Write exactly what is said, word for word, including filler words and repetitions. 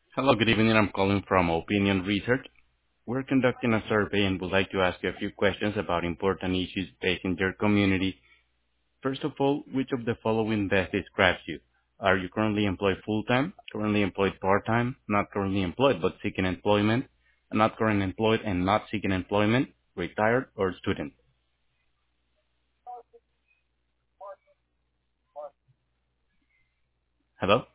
Hello, good evening. I'm calling from Opinion Research. We're conducting a survey and would like to ask you a few questions about important issues facing your community. First of all, which of the following best describes you? Are you currently employed full-time, currently employed part-time, not currently employed but seeking employment, not currently employed and not seeking employment, retired, or student? Hello?